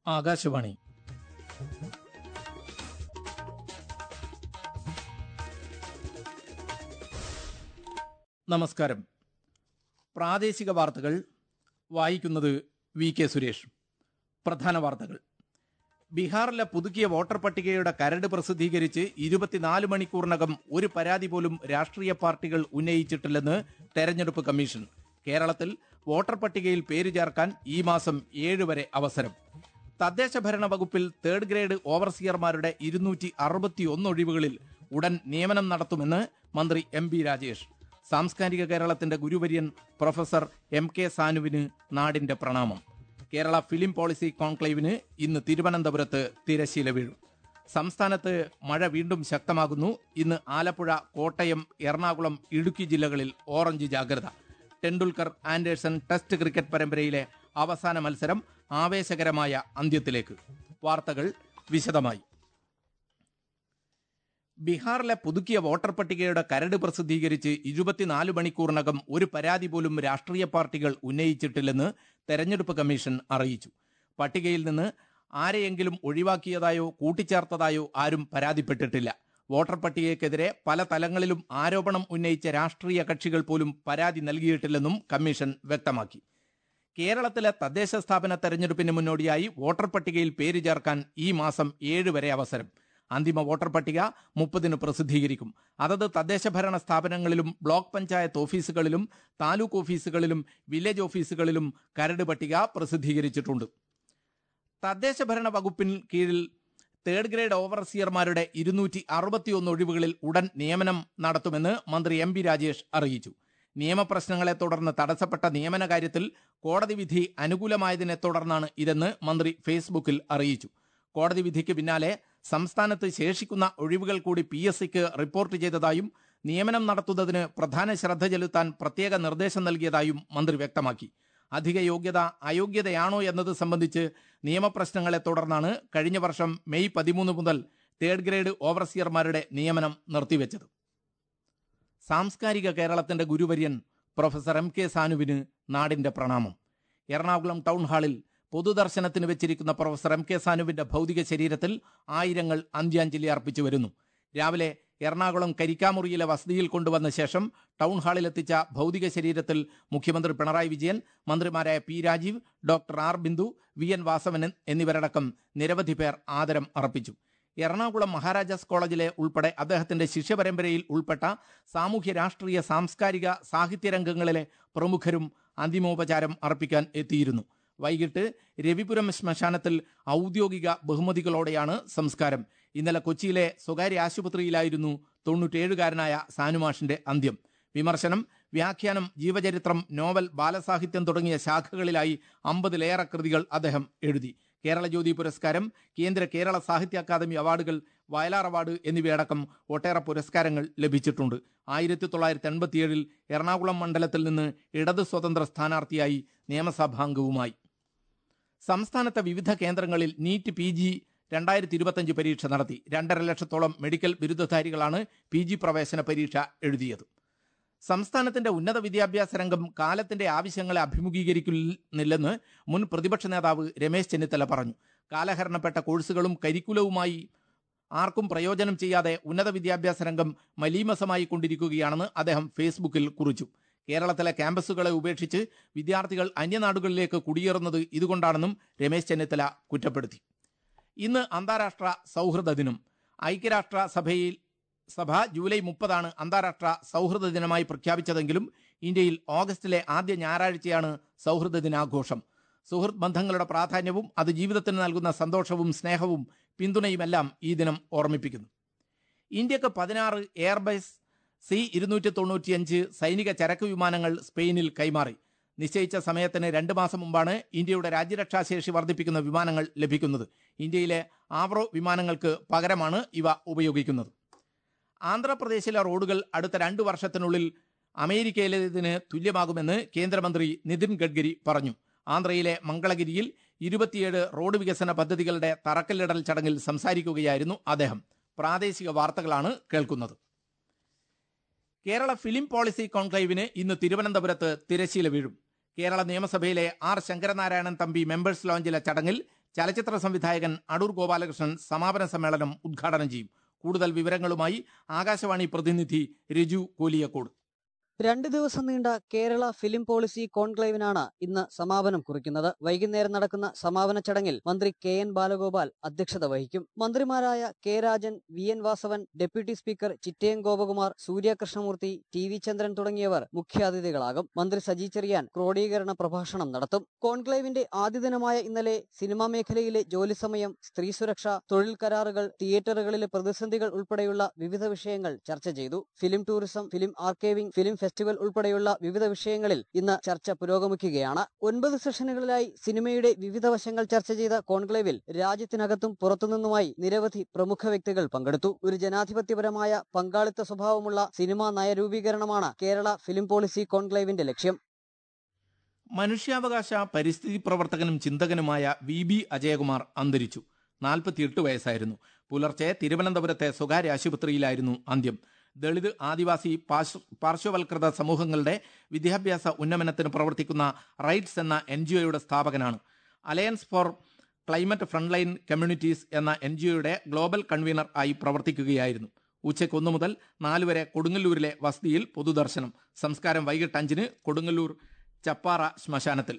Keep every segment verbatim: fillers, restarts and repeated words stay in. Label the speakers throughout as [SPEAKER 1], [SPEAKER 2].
[SPEAKER 1] ആകാശവാണി. നമസ്കാരം. പ്രാദേശിക വാർത്തകൾ വായിക്കുന്നത് വി കെ സുരേഷ്. പ്രധാന വാർത്തകൾ. ബീഹാറിലെ പുതുക്കിയ വോട്ടർ പട്ടികയുടെ കരട് പ്രസിദ്ധീകരിച്ച് ഇരുപത്തിനാല് മണിക്കൂറിനകം ഒരു പരാതി പോലും രാഷ്ട്രീയ പാർട്ടികൾ ഉന്നയിച്ചിട്ടില്ലെന്ന് തെരഞ്ഞെടുപ്പ് കമ്മീഷൻ. കേരളത്തിൽ വോട്ടർ പട്ടികയിൽ പേര് ചേർക്കാൻ ഈ മാസം ഏഴ് വരെ അവസരം. തദ്ദേശ ഭരണ വകുപ്പിൽ തേർഡ് ഗ്രേഡ് ഓവർസിയർമാരുടെ ഇരുന്നൂറ്റി അറുപത്തി ഒന്ന് ഒഴിവുകളിൽ ഉടൻ നിയമനം നടത്തുമെന്ന് മന്ത്രി എം ബി രാജേഷ്. സാംസ്കാരിക കേരളത്തിന്റെ ഗുരുവര്യൻ പ്രൊഫസർ എം കെ സാനുവിന് നാടിന്റെ പ്രണാമം. കേരള ഫിലിം പോളിസി കോൺക്ലേവിന് ഇന്ന് തിരുവനന്തപുരത്ത് തിരശ്ശീല വീഴും. സംസ്ഥാനത്ത് മഴ വീണ്ടും ശക്തമാകുന്നു. ഇന്ന് ആലപ്പുഴ, കോട്ടയം, എറണാകുളം, ഇടുക്കി ജില്ലകളിൽ ഓറഞ്ച് ജാഗ്രത. ടെണ്ടുൽക്കർ ആൻഡേഴ്സൺ ടെസ്റ്റ് ക്രിക്കറ്റ് പരമ്പരയിലെ അവസാന മത്സരം ആവേശകരമായ അന്ത്യത്തിലേക്ക്. വാർത്തകൾ വിശദമായി. ബീഹാറിലെ പുതുക്കിയ വോട്ടർ പട്ടികയുടെ കരട് പ്രസിദ്ധീകരിച്ച് ഇരുപത്തിനാല് മണിക്കൂറിനകം ഒരു പരാതി പോലും രാഷ്ട്രീയ പാർട്ടികൾ ഉന്നയിച്ചിട്ടില്ലെന്ന് തെരഞ്ഞെടുപ്പ് കമ്മീഷൻ അറിയിച്ചു. പട്ടികയിൽ നിന്ന് ആരെയെങ്കിലും ഒഴിവാക്കിയതായോ കൂട്ടിച്ചേർത്തതായോ ആരും പരാതിപ്പെട്ടിട്ടില്ല. വോട്ടർ പട്ടികയ്ക്കെതിരെ പല തലങ്ങളിലും ആരോപണം ഉന്നയിച്ച രാഷ്ട്രീയ കക്ഷികൾ പോലും പരാതി നൽകിയിട്ടില്ലെന്നും കമ്മീഷൻ വ്യക്തമാക്കി. കേരളത്തിലെ തദ്ദേശ സ്ഥാപന തെരഞ്ഞെടുപ്പിന് മുന്നോടിയായി വോട്ടർ പട്ടികയിൽ പേര് ചേർക്കാൻ ഈ മാസം ഏഴ് വരെ അവസരം. അന്തിമ വോട്ടർ പട്ടിക മുപ്പതിന് പ്രസിദ്ധീകരിക്കും. അതത് തദ്ദേശ ഭരണ സ്ഥാപനങ്ങളിലും ബ്ലോക്ക് പഞ്ചായത്ത് ഓഫീസുകളിലും താലൂക്ക് ഓഫീസുകളിലും വില്ലേജ് ഓഫീസുകളിലും കരട് പട്ടിക പ്രസിദ്ധീകരിച്ചിട്ടുണ്ട്. തദ്ദേശ ഭരണ വകുപ്പിന് കീഴിൽ തേർഡ് ഗ്രേഡ് ഓവർസിയർമാരുടെ ഇരുന്നൂറ്റി അറുപത്തിയൊന്ന് ഒഴിവുകളിൽ ഉടൻ നിയമനം നടത്തുമെന്ന് മന്ത്രി എം ബി രാജേഷ് അറിയിച്ചു. നിയമപ്രശ്നങ്ങളെ തുടർന്ന് തടസ്സപ്പെട്ട നിയമന കാര്യത്തിൽ കോടതി വിധി അനുകൂലമായതിനെ തുടർന്നാണ് ഇതെന്ന് മന്ത്രി ഫേസ്ബുക്കിൽ അറിയിച്ചു. കോടതി വിധിക്ക് പിന്നാലെ സംസ്ഥാനത്ത് ശേഷിക്കുന്ന ഒഴിവുകൾ കൂടി പി എസ് സിക്ക് റിപ്പോർട്ട് ചെയ്തതായും നിയമനം നടത്തുന്നതിന് പ്രധാന ശ്രദ്ധ ചെലുത്താൻ പ്രത്യേക നിർദ്ദേശം നൽകിയതായും മന്ത്രി വ്യക്തമാക്കി. അധിക യോഗ്യത അയോഗ്യതയാണോ എന്നത് സംബന്ധിച്ച് നിയമപ്രശ്നങ്ങളെ തുടർന്നാണ് കഴിഞ്ഞ വർഷം മെയ് പതിമൂന്ന് മുതൽ തേർഡ് ഗ്രേഡ് ഓവർസിയർമാരുടെ നിയമനം നിർത്തിവെച്ചത്. സാംസ്കാരിക കേരളത്തിന്റെ ഗുരുവര്യൻ പ്രൊഫസർ എം കെ സാനുവിന് നാടിന്റെ പ്രണാമം. എറണാകുളം ടൗൺ ഹാളിൽ പൊതുദർശനത്തിന് വെച്ചിരിക്കുന്ന പ്രൊഫസർ എം കെ സാനുവിന്റെ ഭൗതിക ശരീരത്തിൽ ആയിരങ്ങൾ അന്ത്യാഞ്ജലി അർപ്പിച്ചു വരുന്നു. രാവിലെ എറണാകുളം കരിക്കാമുറിയിലെ വസതിയിൽ കൊണ്ടുവന്ന ശേഷം ടൗൺ ഹാളിലെത്തിച്ച ഭൗതിക ശരീരത്തിൽ മുഖ്യമന്ത്രി പിണറായി വിജയൻ, മന്ത്രിമാരായ P Rajeev, doctor R Bindu, V N Vasavan എന്നിവരടക്കം നിരവധി പേർ ആദരം അർപ്പിച്ചു. എറണാകുളം മഹാരാജാസ് കോളേജിലെ ഉൾപ്പെടെ അദ്ദേഹത്തിന്റെ ശിഷ്യപരമ്പരയിൽ ഉൾപ്പെട്ട സാമൂഹ്യ രാഷ്ട്രീയ സാംസ്കാരിക സാഹിത്യ രംഗങ്ങളിലെ പ്രമുഖരും അന്തിമോപചാരം അർപ്പിക്കാൻ എത്തിയിരുന്നു. വൈകിട്ട് രവിപുരം ശ്മശാനത്തിൽ ഔദ്യോഗിക ബഹുമതികളോടെയാണ് സംസ്കാരം. ഇന്നലെ കൊച്ചിയിലെ സ്വകാര്യ ആശുപത്രിയിലായിരുന്നു തൊണ്ണൂറ്റേഴുകാരനായ സാനുമാഷിന്റെ അന്ത്യം. വിമർശനം, വ്യാഖ്യാനം, ജീവചരിത്രം, നോവൽ, ബാലസാഹിത്യം തുടങ്ങിയ ശാഖകളിലായി അമ്പതിലേറെ കൃതികൾ അദ്ദേഹം എഴുതി. കേരള ജ്യോതി പുരസ്കാരം, കേന്ദ്ര കേരള സാഹിത്യ അക്കാദമി അവാർഡുകൾ, വയലാർ അവാർഡ് എന്നിവയടക്കം ഒട്ടേറെ പുരസ്കാരങ്ങൾ ലഭിച്ചിട്ടുണ്ട്. ആയിരത്തി തൊള്ളായിരത്തി എൺപത്തിയേഴിൽ എറണാകുളം മണ്ഡലത്തിൽ നിന്ന് ഇടത് സ്വതന്ത്ര സ്ഥാനാർത്ഥിയായി നിയമസഭാംഗവുമായി. സംസ്ഥാനത്തെ വിവിധ കേന്ദ്രങ്ങളിൽ നീറ്റ് പി ജി രണ്ടായിരത്തി ഇരുപത്തിയഞ്ച് പരീക്ഷ നടത്തി. രണ്ടര ലക്ഷത്തോളം മെഡിക്കൽ ബിരുദധാരികളാണ് പി ജി പ്രവേശന പരീക്ഷ എഴുതിയത്. സംസ്ഥാനത്തിന്റെ ഉന്നത വിദ്യാഭ്യാസ രംഗം കാലത്തിന്റെ ആവശ്യങ്ങളെ അഭിമുഖീകരിക്കുന്നില്ലെന്ന് മുൻ പ്രതിപക്ഷ നേതാവ് രമേശ് ചെന്നിത്തല പറഞ്ഞു. കാലഹരണപ്പെട്ട കോഴ്സുകളും കരിക്കുലവുമായി ആർക്കും പ്രയോജനം ചെയ്യാതെ ഉന്നത വിദ്യാഭ്യാസ രംഗം മലീമസമായി കൊണ്ടിരിക്കുകയാണെന്ന് അദ്ദേഹം ഫേസ്ബുക്കിൽ കുറിച്ചു. കേരളത്തിലെ ക്യാമ്പസുകളെ ഉപേക്ഷിച്ച് വിദ്യാർത്ഥികൾ അന്യനാടുകളിലേക്ക് കുടിയേറുന്നത് ഇതുകൊണ്ടാണെന്നും രമേശ് ചെന്നിത്തല കുറ്റപ്പെടുത്തി. ഇന്ന് അന്താരാഷ്ട്ര സൗഹൃദ ദിനം. ഐക്യരാഷ്ട്ര സഭയിൽ സഭ ജൂലൈ മുപ്പതാണ് അന്താരാഷ്ട്ര സൗഹൃദ ദിനമായി പ്രഖ്യാപിച്ചതെങ്കിലും ഇന്ത്യയിൽ ഓഗസ്റ്റിലെ ആദ്യ ഞായറാഴ്ചയാണ് സൗഹൃദ ദിനാഘോഷം. സുഹൃത്ത് ബന്ധങ്ങളുടെ പ്രാധാന്യവും അത് ജീവിതത്തിന് നൽകുന്ന സന്തോഷവും സ്നേഹവും പിന്തുണയുമെല്ലാം ഈ ദിനം ഓർമ്മിപ്പിക്കുന്നു. ഇന്ത്യക്ക് പതിനാറ് എയർബസ് സി ഇരുന്നൂറ്റി തൊണ്ണൂറ്റിയഞ്ച് സൈനിക ചരക്ക് വിമാനങ്ങൾ സ്പെയിനിൽ കൈമാറി. നിശ്ചയിച്ച സമയത്തിന് രണ്ട് മാസം മുമ്പാണ് ഇന്ത്യയുടെ രാജ്യരക്ഷാശേഷി വർദ്ധിപ്പിക്കുന്ന വിമാനങ്ങൾ ലഭിക്കുന്നത്. ഇന്ത്യയിലെ ആവ്രോ വിമാനങ്ങൾക്ക് പകരമാണ് ഇവ ഉപയോഗിക്കുന്നത്. ആന്ധ്രാപ്രദേശിലെ റോഡുകൾ അടുത്ത രണ്ടു വർഷത്തിനുള്ളിൽ അമേരിക്കയിലേതിന് തുല്യമാകുമെന്ന് കേന്ദ്രമന്ത്രി നിതിൻ ഗഡ്കരി പറഞ്ഞു. ആന്ധ്രയിലെ മംഗളഗിരിയിൽ ഇരുപത്തിയേഴ് റോഡ് വികസന പദ്ധതികളുടെ തറക്കല്ലിടൽ ചടങ്ങിൽ സംസാരിക്കുകയായിരുന്നു അദ്ദേഹം. പ്രാദേശിക വാർത്തകളാണ് കേൾക്കുന്നത്. കേരള ഫിലിം പോളിസി കോൺക്ലേവിന് ഇന്ന് തിരുവനന്തപുരത്ത് തിരശ്ശീല വീഴും. കേരള നിയമസഭയിലെ ആർ ശങ്കരനാരായണൻ തമ്പി മെമ്പേഴ്സ് ലോഞ്ചിലെ ചടങ്ങിൽ ചലച്ചിത്ര സംവിധായകൻ അടൂർ ഗോപാലകൃഷ്ണൻ സമാപന സമ്മേളനം ഉദ്ഘാടനം ചെയ്യും. കൂടുതൽ വിവരങ്ങളുമായി ആകാശവാണി പ്രതിനിധി രജു കോലിയക്കോട്.
[SPEAKER 2] രണ്ട് ദിവസം നീണ്ട കേരള ഫിലിം പോളിസി കോൺക്ലേവിനാണ് ഇന്ന് സമാപനം കുറിക്കുന്നത്. വൈകുന്നേരം നടക്കുന്ന സമാപന ചടങ്ങിൽ മന്ത്രി കെ എൻ ബാലഗോപാൽ അധ്യക്ഷത വഹിക്കും. മന്ത്രിമാരായ K Rajan, V N Vasavan, deputy speaker Chittayam Gopakumar, Surya Krishnamoorthy, T V Chandran തുടങ്ങിയവർ മുഖ്യാതിഥികളാകും. മന്ത്രി സജി ചെറിയാൻ ക്രോഡീകരണ പ്രഭാഷണം നടത്തും. കോൺക്ലേവിന്റെ ആദ്യ ദിനമായ ഇന്നലെ സിനിമാ മേഖലയിലെ ജോലി സമയം, സ്ത്രീ സുരക്ഷ, തൊഴിൽ കരാറുകൾ, തിയേറ്ററുകളിലെ പ്രതിസന്ധികൾ ഉൾപ്പെടെയുള്ള വിവിധ വിഷയങ്ങൾ ചർച്ച ചെയ്തു. Film tourism, film archiving, film festival ഉൾപ്പെടെയുള്ള വിവിധ വിഷയങ്ങളിൽ ഇന്ന് ചർച്ച പുരോഗമിക്കുകയാണ്. ഒൻപത് സെഷനുകളിലായി സിനിമയുടെ വിവിധ വശങ്ങൾ ചർച്ച ചെയ്ത കോൺക്ലേവിൽ രാജ്യത്തിനകത്തും പുറത്തുനിന്നുമായി നിരവധി പ്രമുഖ വ്യക്തികൾ പങ്കെടുത്തു. ഒരു ജനാധിപത്യപരമായ പങ്കാളിത്ത സ്വഭാവമുള്ള സിനിമാ നയരൂപീകരണമാണ് കേരള ഫിലിം പോളിസി കോൺക്ലേവിന്റെ ലക്ഷ്യം.
[SPEAKER 1] മനുഷ്യാവകാശ പരിസ്ഥിതി പ്രവർത്തകനും ചിന്തകനുമായ വി ബി അജയകുമാർ അന്തരിച്ചു. നാൽപ്പത്തിയെട്ട് വയസ്സായിരുന്നു. പുലർച്ചെ തിരുവനന്തപുരത്തെ സ്വകാര്യ ആശുപത്രിയിലായിരുന്നു അന്ത്യം. ദളിത്, ആദിവാസി, പാർശ്വവൽകൃത സമൂഹങ്ങളുടെ വിദ്യാഭ്യാസ ഉന്നമനത്തിന് പ്രവർത്തിക്കുന്ന റൈറ്റ്സ് എന്ന എൻ ജി ഒയുടെ സ്ഥാപകനാണ്. Alliance for climate frontline communities എന്ന എൻ ജി ഒയുടെ ഗ്ലോബൽ കൺവീനർ ആയി പ്രവർത്തിക്കുകയായിരുന്നു. ഉച്ചയ്ക്ക് ഒന്നു മുതൽ നാല് വരെ കൊടുങ്ങല്ലൂരിലെ വസതിയിൽ പൊതുദർശനം. സംസ്കാരം വൈകിട്ട് അഞ്ചിന് കൊടുങ്ങല്ലൂർ ചപ്പാറ ശ്മശാനത്തിൽ.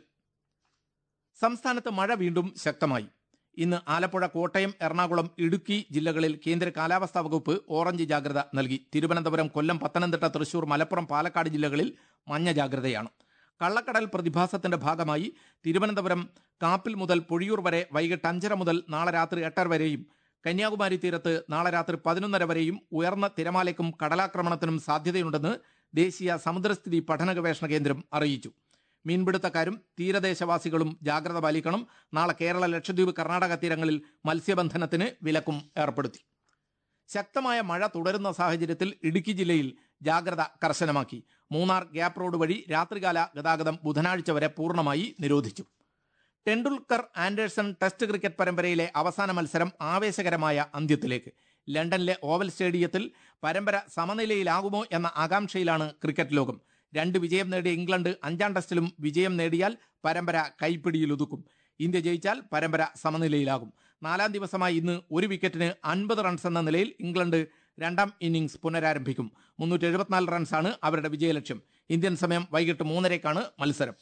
[SPEAKER 1] സംസ്ഥാനത്ത് മഴ വീണ്ടും ശക്തമായി. ഇന്ന് ആലപ്പുഴ, കോട്ടയം, എറണാകുളം, ഇടുക്കി ജില്ലകളിൽ കേന്ദ്ര കാലാവസ്ഥാ വകുപ്പ് ഓറഞ്ച് ജാഗ്രത നൽകി. തിരുവനന്തപുരം, കൊല്ലം, പത്തനംതിട്ട, തൃശൂർ, മലപ്പുറം, പാലക്കാട് ജില്ലകളിൽ മഞ്ഞ ജാഗ്രതയാണ്. കള്ളക്കടൽ പ്രതിഭാസത്തിന്റെ ഭാഗമായി തിരുവനന്തപുരം കാപ്പിൽ മുതൽ പൊഴിയൂർ വരെ വൈകിട്ട് അഞ്ചര മുതൽ നാളെ രാത്രി എട്ടര വരെയും, കന്യാകുമാരി തീരത്ത് നാളെ രാത്രി പതിനൊന്നര വരെയും ഉയർന്ന തിരമാലയ്ക്കും കടലാക്രമണത്തിനും സാധ്യതയുണ്ടെന്ന് ദേശീയ സമുദ്രസ്ഥിതി പഠന ഗവേഷണ കേന്ദ്രം അറിയിച്ചു. മീൻപിടുത്തക്കാരും തീരദേശവാസികളും ജാഗ്രത പാലിക്കണം. നാളെ കേരള, ലക്ഷദ്വീപ്, കർണാടക തീരങ്ങളിൽ മത്സ്യബന്ധനത്തിന് വിലക്കും ഏർപ്പെടുത്തി. ശക്തമായ മഴ തുടരുന്ന സാഹചര്യത്തിൽ ഇടുക്കി ജില്ലയിൽ ജാഗ്രത കർശനമാക്കി. മൂന്നാർ ഗ്യാപ്പ് റോഡ് വഴി രാത്രികാല ഗതാഗതം ബുധനാഴ്ച വരെ പൂർണ്ണമായി നിരോധിച്ചു. ടെണ്ടുൽക്കർ ആൻഡേഴ്സൺ ടെസ്റ്റ് ക്രിക്കറ്റ് പരമ്പരയിലെ അവസാന മത്സരം ആവേശകരമായ അന്ത്യത്തിലേക്ക്. ലണ്ടനിലെ ഓവൽ സ്റ്റേഡിയത്തിൽ പരമ്പര സമനിലയിലാകുമോ എന്ന ആകാംക്ഷയിലാണ് ക്രിക്കറ്റ് ലോകം. രണ്ട് വിജയം നേടിയ ഇംഗ്ലണ്ട് അഞ്ചാം ടെസ്റ്റിലും വിജയം നേടിയാൽ പരമ്പര കൈപ്പിടിയിലൊതുക്കും. ഇന്ത്യ ജയിച്ചാൽ പരമ്പര സമനിലയിലാകും. നാലാം ദിവസമായി ഇന്ന് ഒരു വിക്കറ്റിന് അൻപത് റൺസ് എന്ന നിലയിൽ ഇംഗ്ലണ്ട് രണ്ടാം ഇന്നിംഗ്സ് പുനരാരംഭിക്കും. മുന്നൂറ്റി എഴുപത്തിനാല് റൺസാണ് അവരുടെ വിജയലക്ഷ്യം. ഇന്ത്യൻ സമയം വൈകിട്ട് മൂന്നരയ്ക്കാണ് മത്സരം.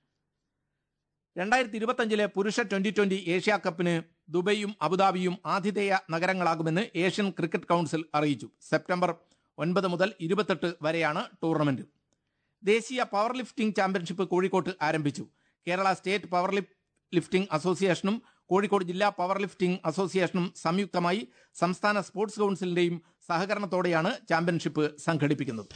[SPEAKER 1] രണ്ടായിരത്തി ഇരുപത്തഞ്ചിലെ പുരുഷ ട്വന്റി ട്വന്റി ഏഷ്യാ കപ്പിന് ദുബൈയും അബുദാബിയും ആതിഥേയ നഗരങ്ങളാകുമെന്ന് ഏഷ്യൻ ക്രിക്കറ്റ് കൗൺസിൽ അറിയിച്ചു. സെപ്റ്റംബർ ഒൻപത് മുതൽ ഇരുപത്തെട്ട് വരെയാണ് ടൂർണമെന്റ്. ദേശീയ പവർ ലിഫ്റ്റിംഗ് ചാമ്പ്യൻഷിപ്പ് കോഴിക്കോട്ട് ആരംഭിച്ചു. കേരള സ്റ്റേറ്റ് പവർ ലിഫ്റ്റിംഗ് അസോസിയേഷനും കോഴിക്കോട് ജില്ലാ പവർ ലിഫ്റ്റിംഗ് അസോസിയേഷനും സംയുക്തമായി സംസ്ഥാന സ്പോർട്സ് കൗൺസിലിന്റെയും സഹകരണത്തോടെയാണ് ചാമ്പ്യൻഷിപ്പ് സംഘടിപ്പിക്കുന്നത്.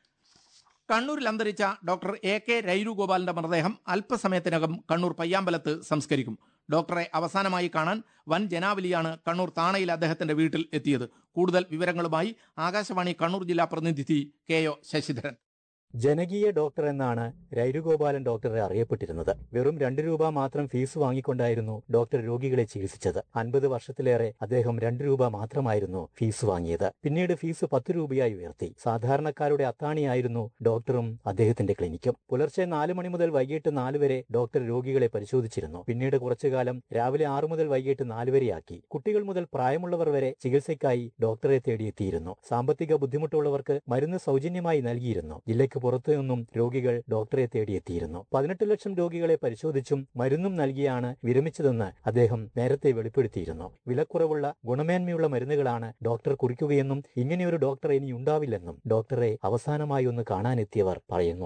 [SPEAKER 1] കണ്ണൂരിൽ അന്തരിച്ച ഡോക്ടർ എ കെ രൈരുഗോപാലിന്റെ മൃതദേഹം അല്പസമയത്തിനകം കണ്ണൂർ പയ്യാമ്പലത്ത് സംസ്കരിക്കും. ഡോക്ടറെ അവസാനമായി കാണാൻ വൻ ജനാവലിയാണ് കണ്ണൂർ താണയിൽ അദ്ദേഹത്തിന്റെ വീട്ടിൽ എത്തിയത്. കൂടുതൽ വിവരങ്ങളുമായി ആകാശവാണി കണ്ണൂർ ജില്ലാ പ്രതിനിധി കെ ഒ ശശിധരൻ.
[SPEAKER 3] ജനകീയ ഡോക്ടർ എന്നാണ് രൈരുഗോപാലൻ ഡോക്ടറെ അറിയപ്പെട്ടിരുന്നത്. വെറും രണ്ട് രൂപ മാത്രം ഫീസ് വാങ്ങിക്കൊണ്ടായിരുന്നു ഡോക്ടർ രോഗികളെ ചികിത്സിച്ചത്. അൻപത് വർഷത്തിലേറെ അദ്ദേഹം രണ്ട് രൂപ മാത്രമായിരുന്നു ഫീസ് വാങ്ങിയത്. പിന്നീട് ഫീസ് പത്ത് രൂപയായി ഉയർത്തി. സാധാരണക്കാരുടെ അത്താണിയായിരുന്നു ഡോക്ടറും അദ്ദേഹത്തിന്റെ ക്ലിനിക്കും. പുലർച്ചെ നാല് മണി മുതൽ വൈകിട്ട് നാല് വരെ ഡോക്ടർ രോഗികളെ പരിശോധിച്ചിരുന്നു. പിന്നീട് കുറച്ചുകാലം രാവിലെ ആറു മുതൽ വൈകിട്ട് നാല് വരെയാക്കി. കുട്ടികൾ മുതൽ പ്രായമുള്ളവർ വരെ ചികിത്സയ്ക്കായി ഡോക്ടറെ തേടിയെത്തിയിരുന്നു. സാമ്പത്തിക ബുദ്ധിമുട്ടുള്ളവർക്ക് മരുന്ന് സൗജന്യമായി നൽകിയിരുന്നു. ജില്ലയ്ക്ക് പുറത്തു നിന്നും രോഗികൾ ഡോക്ടറെ തേടിയെത്തിയിരുന്നു. പതിനെട്ട് ലക്ഷം രോഗികളെ പരിശോധിച്ചും മരുന്നും നൽകിയാണ് വിരമിച്ചതെന്ന് അദ്ദേഹം നേരത്തെ വെളിപ്പെടുത്തിയിരുന്നു. വിലക്കുറവുള്ള ഗുണമേന്മയുള്ള മരുന്നുകളാണ് ഡോക്ടർ കുറിക്കുകയെന്നും ഇങ്ങനെയൊരു ഡോക്ടർ ഇനി ഉണ്ടാവില്ലെന്നും ഡോക്ടറെ അവസാനമായി ഒന്ന് കാണാനെത്തിയവർ പറയുന്നു.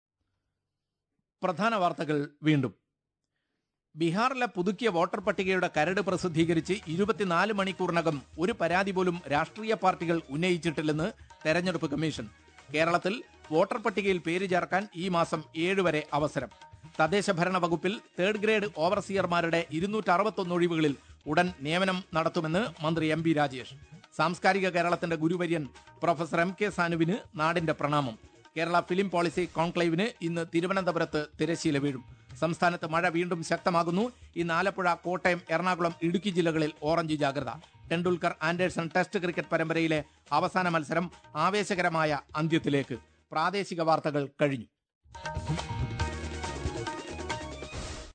[SPEAKER 1] പ്രധാന വാർത്തകൾ വീണ്ടും. ബീഹാറിലെ പുതുക്കിയ വോട്ടർ പട്ടികയുടെ കരട് പ്രസിദ്ധീകരിച്ച് ഇരുപത്തിനാല് മണിക്കൂറിനകം ഒരു പരാതി പോലും രാഷ്ട്രീയ പാർട്ടികൾ ഉന്നയിച്ചിട്ടില്ലെന്ന് തെരഞ്ഞെടുപ്പ് കമ്മീഷൻ. കേരളത്തിൽ വോട്ടർ പട്ടികയിൽ പേര് ചേർക്കാൻ ഈ മാസം ഏഴ് വരെ അവസരം. തദ്ദേശ ഭരണ വകുപ്പിൽ തേർഡ് ഗ്രേഡ് ഓവർസിയർമാരുടെ ഇരുന്നൂറ്റി അറുപത്തൊന്ന് ഒഴിവുകളിൽ ഉടൻ നിയമനം നടത്തുമെന്ന് മന്ത്രി എം പി രാജേഷ്. സാംസ്കാരിക കേരളത്തിന്റെ ഗുരുവര്യൻ പ്രൊഫസർ എം കെ സാനുവിന് നാടിന്റെ പ്രണാമം. കേരള ഫിലിം പോളിസി കോൺക്ലേവിന് ഇന്ന് തിരുവനന്തപുരത്ത് തിരശ്ശീല വീഴും. സംസ്ഥാനത്ത് മഴ വീണ്ടും ശക്തമാകുന്നു. ഇന്ന് ആലപ്പുഴ, കോട്ടയം, എറണാകുളം, ഇടുക്കി ജില്ലകളിൽ ഓറഞ്ച് ജാഗ്രത. ടെണ്ടുൽക്കർ ആൻഡേഴ്സൺ ടെസ്റ്റ് ക്രിക്കറ്റ് പരമ്പരയിലെ അവസാന മത്സരം ആവേശകരമായ അന്ത്യത്തിലേക്ക്. പ്രാദേശിക വാർത്തകൾ കഴിഞ്ഞു.